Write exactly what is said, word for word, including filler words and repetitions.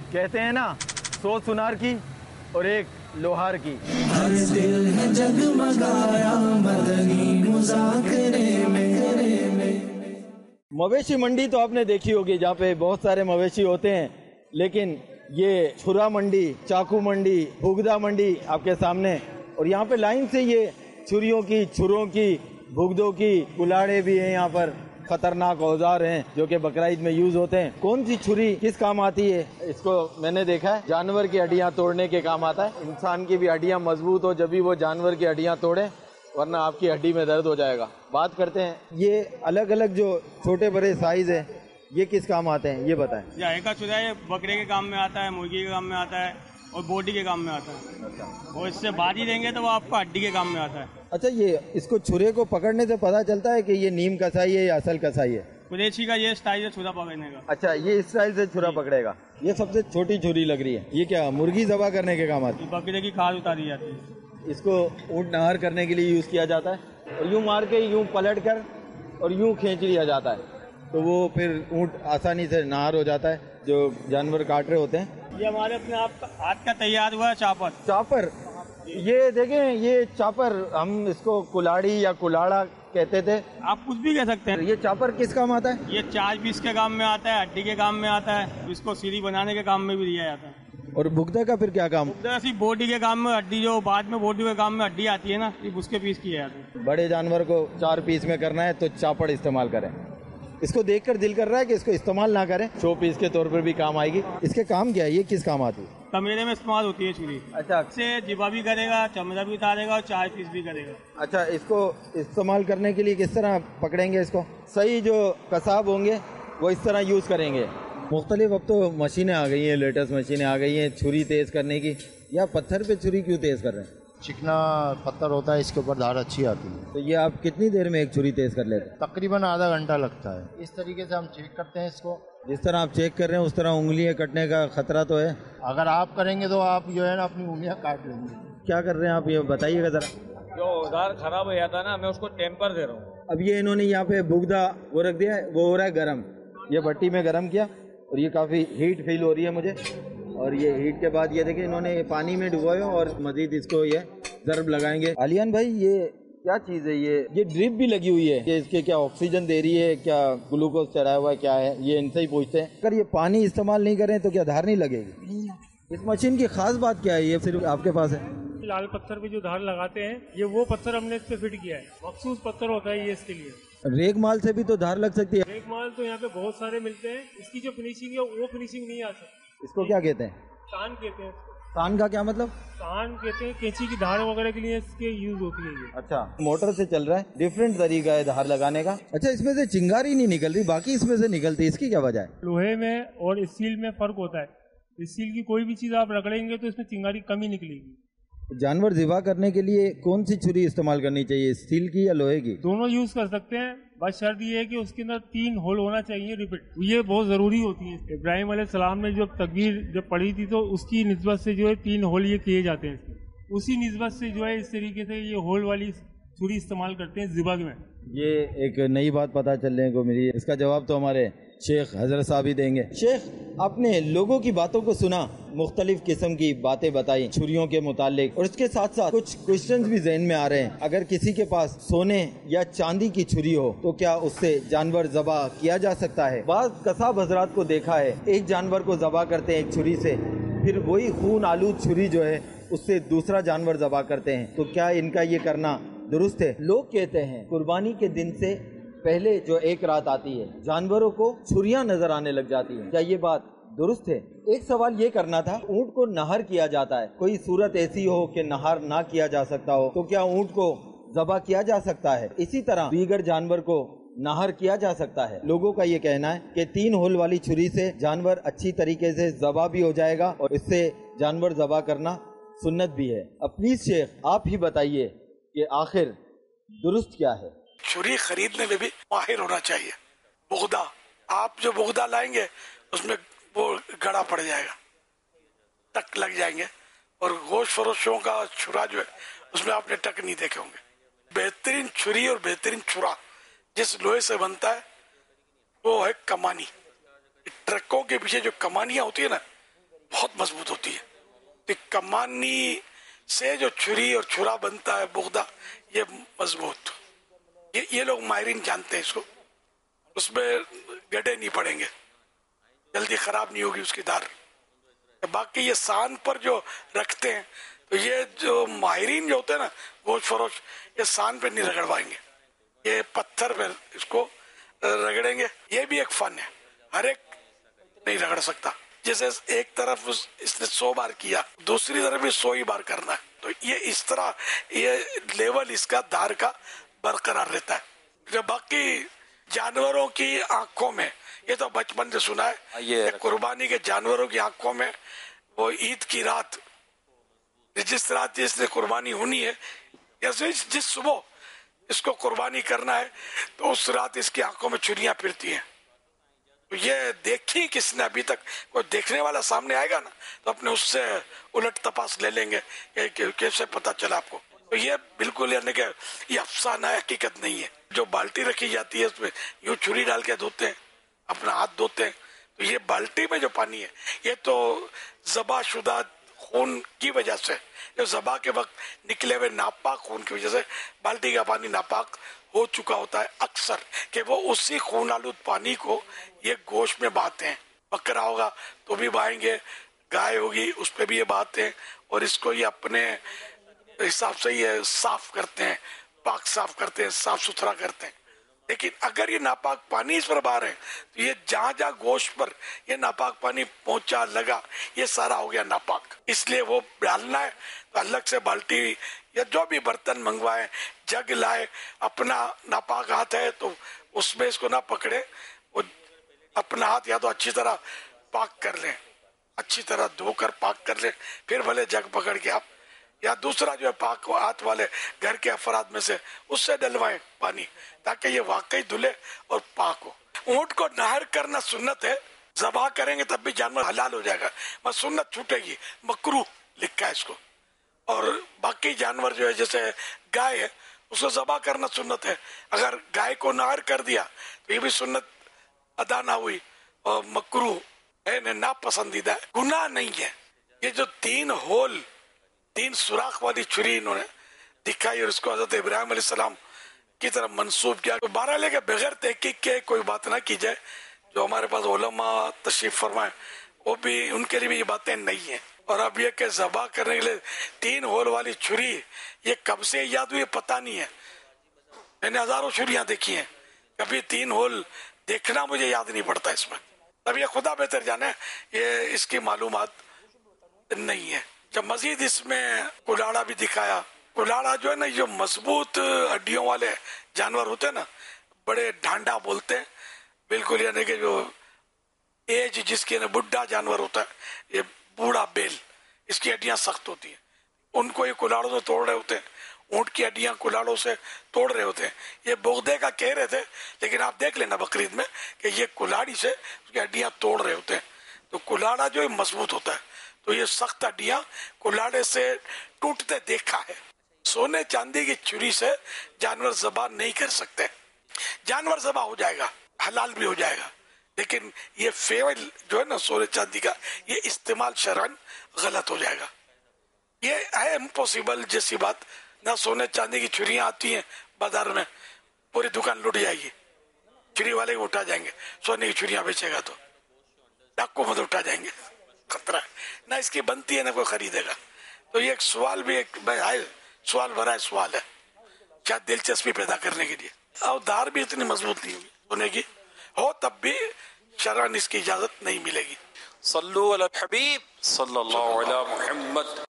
کہتے ہیں نا سو سنار کی اور ایک لوہار کی. ہر دل ہے جگمگایا مدنی مذاکرے میں. مویشی منڈی تو آپ نے دیکھی ہوگی جہاں پہ بہت سارے مویشی ہوتے ہیں، لیکن یہ چھرا منڈی، چاقو منڈی، بھگدا منڈی آپ کے سامنے، اور یہاں پہ لائن سے یہ چھریوں کی، چھروں کی، بھگدوں کی، کلاڑے بھی ہیں، یہاں پر خطرناک اوزار ہیں جو کہ بقرعید میں یوز ہوتے ہیں. کون سی چھری کس کام آتی ہے؟ اس کو میں نے دیکھا ہے جانور کی ہڈیاں توڑنے کے کام آتا ہے. انسان کی بھی ہڈیاں مضبوط ہو جبھی وہ جانور کی ہڈیاں توڑے، ورنہ آپ کی ہڈی میں درد ہو جائے گا. بات کرتے ہیں یہ الگ الگ جو چھوٹے بڑے سائز ہیں یہ کس کام آتے ہیں یہ بتائیں. یہ کا چوزا یہ بکرے کے کام میں آتا ہے، مرغی کے کام میں آتا ہے اور بوٹی کے کام میں آتا ہے. اور اس سے بازی دیں گے تو وہ آپ کو ہڈی کے کام میں آتا ہے. اچھا، یہ اس کو چھرے کو پکڑنے سے پتا چلتا ہے کہ یہ نیم کسائی ہے یا اصل کسائی ہے؟ قریشی کا یہ اسٹائل ہے چھرا پکڑنے کا. اچھا، یہ اسٹائل سے چھرا پکڑے گا. یہ سب سے چھوٹی چھری لگ رہی ہے، یہ کیا مرغی ذبح کرنے کے کام آتی ہے؟ بکرے کی کھال اتاری جاتی ہے. اس کو اونٹ نہار کرنے کے لیے یوز کیا جاتا ہے، اور یوں مار کے یوں پلٹ کر اور یوں کھینچ لیا جاتا ہے تو وہ پھر اونٹ آسانی سے نہار ہو جاتا ہے جو جانور کاٹ رہے ہوتے ہیں. یہ ہمارے اپنے آپ کا ہاتھ کا تیار ہوا ہے چاپر. چاپر، یہ دیکھیں یہ چاپر، ہم اس کو کلاڑی یا کلاڑا کہتے تھے، آپ کچھ بھی کہہ سکتے ہیں. یہ چاپر کس کام آتا ہے؟ یہ چاچ پیس کے کام میں آتا ہے، ہڈی کے کام میں آتا ہے، اس کو سیڑھی بنانے کے کام میں بھی دیا جاتا ہے. اور بھگدے کا پھر کیا کام؟ صرف بوٹی کے کام میں ہڈی، جو بعد میں بوٹی کے کام میں ہڈی آتی ہے نا، اس کے پیس کیا جاتا ہے. بڑے جانور کو چار پیس میں کرنا ہے تو چاپڑ استعمال کریں. اس کو دیکھ کر دل کر رہا ہے کہ اس کو استعمال نہ کریں، شو پیس کے طور پر بھی کام آئے گی. اس کے کام کیا ہے، یہ کس کام آتی ہے؟ کمیرے میں استعمال ہوتی ہے چھری. اچھا، سے جبا بھی کرے گا، چمڑا بھی اتارے گا اور چار پیس بھی کرے گا. اچھا، اس کو استعمال کرنے کے لیے کس طرح پکڑیں گے؟ اس کو صحیح جو قصاب ہوں گے وہ اس طرح یوز کریں گے. مختلف اب تو مشینیں آ گئی ہیں، لیٹسٹ مشینیں آ گئی ہیں چھری تیز کرنے کی. یا پتھر پہ چھری کیوں تیز کر رہے ہیں؟ چکنا پتھر ہوتا ہے، اس کے اوپر دھار اچھی آتی ہے. تو یہ آپ کتنی دیر میں ایک چھری تیز کر لیتے ہیں؟ تقریباً آدھا گھنٹہ لگتا ہے. اس طریقے سے ہم چیک کرتے ہیں اس کو. جس طرح آپ چیک کر رہے ہیں اس طرح انگلیاں کٹنے کا خطرہ تو ہے. اگر آپ کریں گے تو آپ جو ہے نا اپنی انگلیاں کاٹ لیں گے. کیا کر رہے ہیں آپ یہ بتائیے گا ذرا. جو اوزار خراب ہو جاتا ہے نا، میں اس کو ٹیمپر دے رہا ہوں. اب یہ انہوں نے یہاں پہ بھگدا وہ رکھ دیا ہے، وہ ہو رہا ہے گرم. یہ بھٹی میں گرم کیا اور یہ کافی ہیٹ فیل ہو رہی ہے مجھے. اور یہ ہیٹ کے بعد یہ دیکھیں انہوں نے پانی میں ڈبویا اور مزید اس کو یہ ضرب لگائیں گے. علیان بھائی، یہ کیا چیز ہے؟ یہ یہ ڈرپ بھی لگی ہوئی ہے کہ اس کے کیا آکسیجن دے رہی ہے، کیا گلوکوز چڑھایا ہوا ہے، کیا ہے؟ یہ ان سے ہی پوچھتے ہیں. اگر یہ پانی استعمال نہیں کریں تو کیا دھار نہیں لگے گی؟ اس مشین کی خاص بات کیا ہے؟ یہ صرف آپ کے پاس ہے؟ لال پتھر پہ جو دھار لگاتے ہیں یہ وہ پتھر ہم نے اس پہ فٹ کیا ہے. مخصوص پتھر ہوتا ہے یہ اس کے لیے. ریگ مال سے بھی تو دھار لگ سکتی ہے؟ ریگ مال تو یہاں پہ بہت سارے ملتے ہیں، اس کی جو فنیشنگ ہے وہ فنیشنگ نہیں آ سکتی. اس کو کیا کہتے ہیں؟ تان کہتے ہیں. تان کا کیا مطلب؟ تان کہتے ہیں کینچی کی دھار وغیرہ کے لیے اس کے یوز ہوتی ہے یہ. اچھا، موٹر سے چل رہا ہے، ڈفرینٹ طریقہ ہے دھار لگانے کا. اچھا، اس میں سے چنگاری نہیں نکل رہی، باقی اس میں سے نکلتی، اس کی کیا وجہ ہے؟ لوہے میں اور اسٹیل میں فرق ہوتا ہے. اسٹیل کی کوئی بھی چیز آپ رگڑیں گے تو اس میں چنگاری کم ہی نکلے گی. جانور ذبح کرنے کے لیے کون سی چھری استعمال کرنی چاہیے، اسٹیل کی یا لوہے کی؟ دونوں یوز کر سکتے ہیں، بس شرط یہ ہے کہ اس کے اندر تین ہول ہونا چاہیے ریپیٹ. یہ بہت ضروری ہوتی ہے. ابراہیم علیہ السلام نے جب تکبیر جب پڑھی تھی تو اس کی نسبت سے جو ہے تین ہول یہ کیے جاتے ہیں. اسی نسبت سے جو ہے اس طریقے سے یہ ہول والی چھری استعمال کرتے ہیں ذبح میں. یہ ایک نئی بات پتہ چلنے کو ملی. اس کا جواب تو ہمارے شیخ حضرت صاحب ہی دیں گے. شیخ، آپ نے لوگوں کی باتوں کو سنا، مختلف قسم کی باتیں بتائی چھریوں کے متعلق، اور اس کے ساتھ ساتھ کچھ کوشچنز بھی ذہن میں آ رہے ہیں. اگر کسی کے پاس سونے یا چاندی کی چھری ہو تو کیا اس سے جانور ذبح کیا جا سکتا ہے؟ بعض قصاب حضرات کو دیکھا ہے ایک جانور کو ذبح کرتے ہیں ایک چھری سے، پھر وہی خون آلود چھری جو ہے اس سے دوسرا جانور ذبح کرتے ہیں. تو کیا ان کا یہ کرنا درست ہے؟ لوگ کہتے ہیں قربانی کے دن سے پہلے جو ایک رات آتی ہے جانوروں کو چھریاں نظر آنے لگ جاتی ہیں. کیا یہ بات درست ہے؟ ایک سوال یہ کرنا تھا، اونٹ کو نہر کیا جاتا ہے، کوئی صورت ایسی ہو کہ نہر نہ کیا جا سکتا ہو تو کیا اونٹ کو ذبح کیا جا سکتا ہے؟ اسی طرح دیگر جانور کو نہر کیا جا سکتا ہے. لوگوں کا یہ کہنا ہے کہ تین ہول والی چھری سے جانور اچھی طریقے سے ذبح بھی ہو جائے گا اور اس سے جانور ذبح کرنا سنت بھی ہے. اب پلیز شیخ آپ ہی بتائیے کہ آخر درست کیا ہے؟ چھری خریدنے میں بھی ماہر ہونا چاہیے. بغدہ، آپ جو بغدہ لائیں گے اس میں وہ گڑا پڑ جائے گا، ٹک لگ جائیں گے، اور گوشت فروشوں کا چھرا جو ہے اس میں آپ نے ٹک نہیں دیکھے ہوں گے. بہترین چھری اور بہترین چھرا جس لوہے سے بنتا ہے وہ ہے کمانی. ٹرکوں کے پیچھے جو کمانیاں ہوتی ہیں نا، بہت مضبوط ہوتی ہے. تو کمانی سے جو چھری اور چھرا بنتا ہے بغدہ یہ مضبوط, یہ یہ لوگ ماہرین جانتے ہیں اس کو, اس میں گڈھے نہیں پڑیں گے, جلدی خراب نہیں ہوگی اس کی دار. باقی یہ سان پر جو رکھتے ہیں تو یہ جو ماہرین جو ہوتے ہیں نا گوشت فروش, یہ سان پہ نہیں رگڑوائیں گے, یہ پتھر پہ اس کو رگڑیں گے. یہ بھی ایک فن ہے, ہر ایک نہیں رگڑ سکتا. جیسے ایک طرف اس نے سو بار کیا, دوسری طرف بھی سو ہی بار کرنا ہے, تو یہ اس طرح یہ لیول اس کا دار کا برقرار رہتا ہے. جو باقی جانوروں کی آنکھوں میں, یہ تو بچپن سے سنا ہے, یہ قربانی کے جانوروں کی آنکھوں میں وہ عید کی رات, جس رات جس نے قربانی ہونی ہے, جیسے جس صبح اس کو قربانی کرنا ہے تو اس رات اس کی آنکھوں میں چھریاں پھرتی ہیں. تو یہ دیکھی کس نے, ابھی تک کوئی دیکھنے والا سامنے آئے گا نا تو اپنے اس سے الٹ تپاس لے لیں گے کہ کیسے پتا چلا آپ کو. تو یہ بالکل یعنی کہ یہ افسانہ ہے, حقیقت نہیں ہے. جو بالٹی رکھی جاتی ہے اس میں یوں چھری ڈال کے دھوتے ہیں, اپنا ہاتھ دھوتے ہیں, تو یہ بالٹی میں جو پانی ہے یہ تو ذبح شدہ خون کی وجہ سے, جو ذبح کے وقت نکلے ہوئے ناپاک خون کی وجہ سے بالٹی کا پانی ناپاک ہو چکا ہوتا ہے اکثر, کہ وہ اسی خون آلود پانی کو یہ گوشت میں بہاتے ہیں. بکرا ہوگا تو بھی بہائیں گے, گائے ہوگی اس پہ بھی یہ بہاتے ہیں, اور اس کو یہ اپنے حساب سے یہ صاف کرتے ہیں, پاک صاف کرتے ہیں, صاف ستھرا کرتے ہیں. لیکن اگر یہ ناپاک پانی اس پر باہر ہے تو یہ جہاں جہاں گوشت پر یہ ناپاک پانی پہنچا لگا یہ سارا ہو گیا ناپاک. اس لیے وہ ڈالنا ہے تو الگ سے بالٹی یا جو بھی برتن منگوائے, جگ لائے, اپنا ناپاک ہاتھ ہے تو اس میں اس کو نہ پکڑے, وہ اپنا ہاتھ یا تو اچھی طرح پاک کر لیں, اچھی طرح دھو کر پاک کر لیں, پھر بھلے جگ پکڑ کے آپ یا دوسرا جو ہے پاک ہاتھ والے گھر کے افراد میں سے اس سے ڈلوائیں پانی, تاکہ یہ واقعی دھلے اور پاک ہو. اونٹ کو نہر کرنا سنت ہے, ذبح کریں گے تب بھی جانور حلال ہو جائے گا, بس سنت چھوٹے گی, مکروہ لکھا ہے اس کو. اور باقی جانور جو ہے جیسے گائے ہے اس کو ذبح کرنا سنت ہے, اگر گائے کو نہر کر دیا تو یہ بھی سنت ادا نہ ہوئی اور مکروہ ہے, ناپسندیدہ ہے, گناہ نہیں ہے. یہ جو تین ہول تین سوراخ والی چھری انہوں نے دکھائی اور اس کو حضرت ابراہیم علیہ السلام کی طرف منسوب کیا, بارہ لے کے بغیر تحقیق کے کوئی بات نہ کی جائے. جو ہمارے پاس علماء تشریف فرمائے وہ بھی ان کے لیے بھی یہ باتیں نہیں ہیں. اور اب یہ کہ ذبح کرنے کے لیے تین ہول والی چھری یہ کب سے ایجاد ہوئی پتہ نہیں ہے. میں نے ہزاروں چھریاں دیکھی ہیں, کبھی تین ہول دیکھنا مجھے یاد نہیں پڑتا اس میں. اب یہ خدا بہتر جانے, یہ اس کی معلومات نہیں ہے. جب مزید اس میں کلاڑا بھی دکھایا, کلاڑا جو ہے نا جو مضبوط ہڈیوں والے جانور ہوتے ہیں نا, بڑے ڈھانڈا بولتے ہیں, بالکل یعنی کہ جو ایج جس کی بڈھا جانور ہوتا ہے, یہ بوڑھا بیل, اس کی ہڈیاں سخت ہوتی ہیں, ان کو یہ کلاڑوں سے توڑ رہے ہوتے ہیں. اونٹ کی ہڈیاں کلاڑوں سے توڑ رہے ہوتے ہیں. یہ بغدے کا کہہ رہے تھے, لیکن آپ دیکھ لینا بقرعید میں کہ یہ کلاڑی سے اس کی ہڈیاں توڑ رہے ہوتے ہیں. تو کلاڑا جو ہے مضبوط ہوتا ہے, تو یہ سخت ہڈیاں کلاڑے سے ٹوٹتے دیکھا ہے. سونے چاندی کی چھری سے جانور ذبح نہیں کر سکتے. جانور ذبح ہو جائے گا, حلال بھی ہو جائے گا, لیکن یہ فعل جو ہے نا سونے چاندی کا, یہ استعمال شرعن غلط ہو جائے گا. یہ ہے امپوسیبل جیسی بات. نہ سونے چاندی کی چھریاں آتی ہیں بازار میں, پوری دکان لٹ جائے گی, چھری والے کو اٹھا جائیں گے. سونے کی چھریاں بیچے گا تو ڈاکو مت اٹھا جائیں گے, خطرہ ہے. نہ اس کی بنتی ہے نہ کوئی خریدے گا. تو یہ ایک سوال بھی ایک سوال بھرا ہے سوال ہے, شاید دلچسپی پیدا کرنے کے لیے. اور دار بھی اتنی مضبوط نہیں ہوگی, سونے کی ہو تب بھی شرعاً اس کی اجازت نہیں ملے گی. صلو علی الحبیب صلی اللہ علی محمد.